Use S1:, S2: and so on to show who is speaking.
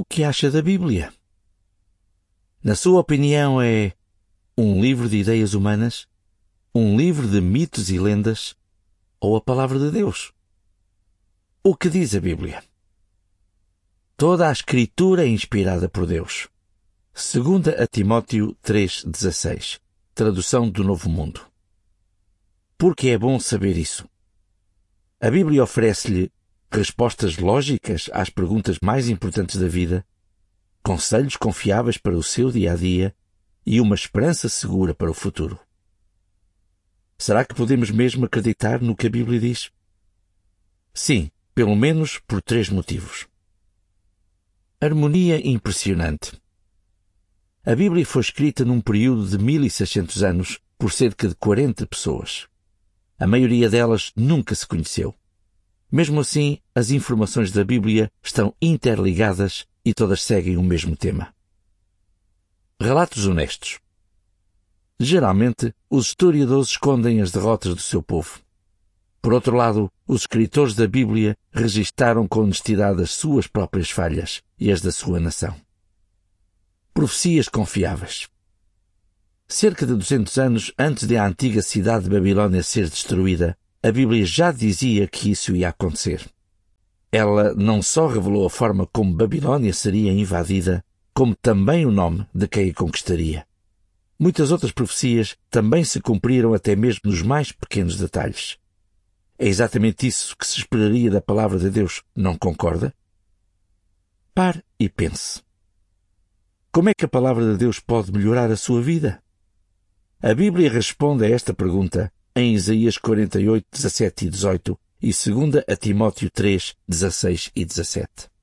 S1: que acha da Bíblia? Na sua opinião, é um livro de ideias humanas? Um livro de mitos e lendas? Ou a Palavra de Deus? O que diz a Bíblia? Toda a Escritura é inspirada por Deus. 2 a Timóteo 3,16, tradução do Novo Mundo. Porque é bom saber isso. A Bíblia oferece-lhe respostas lógicas às perguntas mais importantes da vida, conselhos confiáveis para o seu dia-a-dia e uma esperança segura para o futuro. Será que podemos mesmo acreditar no que a Bíblia diz? Sim, pelo menos por 3 motivos. Harmonia impressionante. A Bíblia foi escrita num período de 1600 anos por cerca de 40 pessoas. A maioria delas nunca se conheceu. Mesmo assim, as informações da Bíblia estão interligadas e todas seguem o mesmo tema. Relatos honestos. Geralmente, os historiadores escondem as derrotas do seu povo. Por outro lado, os escritores da Bíblia registaram com honestidade as suas próprias falhas e as da sua nação. Profecias confiáveis. Cerca de 200 anos antes de a antiga cidade de Babilônia ser destruída, a Bíblia já dizia que isso ia acontecer. Ela não só revelou a forma como Babilônia seria invadida, como também o nome de quem a conquistaria. Muitas outras profecias também se cumpriram até mesmo nos mais pequenos detalhes. É exatamente isso que se esperaria da Palavra de Deus, não concorda? Pare e pense. Como é que a Palavra de Deus pode melhorar a sua vida? A Bíblia responde a esta pergunta em Isaías 48, 17 e 18 e 2 a Timóteo 3, 16 e 17.